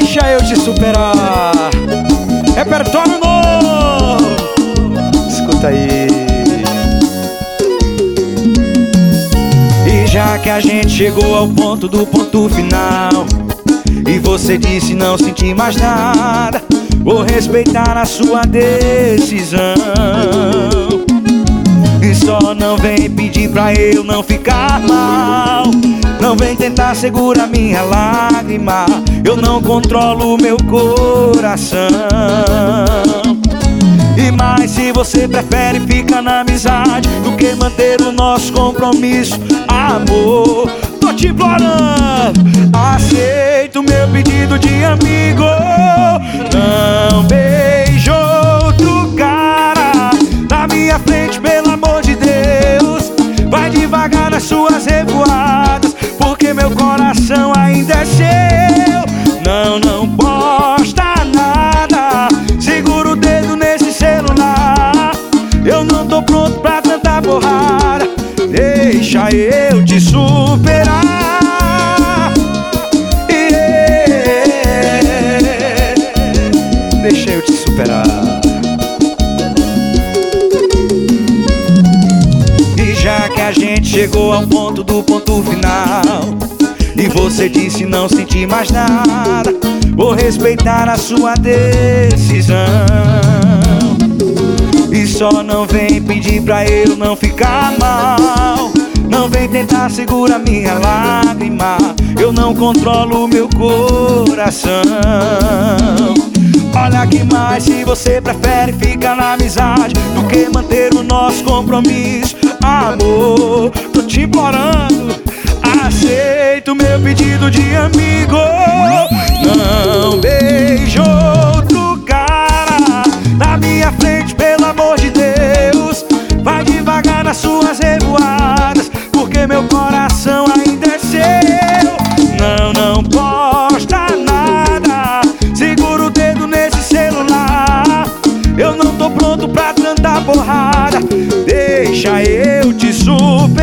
Deixa eu te superar. Repertório novo. Escuta aí. E já que a gente chegou ao ponto do ponto final, e você disse não sentir mais nada, vou respeitar a sua decisão. E só não vem pedir pra eu não ficar mal, não vem tentar segurar minha lágrima, eu não controlo meu coração. E mais, se você prefere ficar na amizade do que manter o nosso compromisso, amor, tô te implorando, aceita o meu pedido de amigo. Não beije outro cara na minha frente, pelo amor de Deus. Vai devagar nas suas revoadas, porque meu coração ainda é seu. Não posta nada, segura o dedo nesse celular. Eu não tô pronto pra tanta porrada, deixa eu te superar. Deixa eu te superar. E já que a gente chegou ao ponto do ponto final, e você disse não sentir mais nada, vou respeitar a sua decisão. E só não vem pedir pra eu não ficar mal, não vem tentar segurar minha lágrima, eu não controlo meu coração. Olha que mais, se você prefere ficar na amizade do que manter o nosso compromisso, amor, tô te implorando, aceita o meu pedido de amigo. Não beije outro cara na minha frente, pelo amor de Deus. Vai devagar nas suas revoadas, porque meu coração ainda é seu. Não posta nada, segura o dedo nesse celular. Eu não tô pronto pra tanta porrada, deixa eu te superar.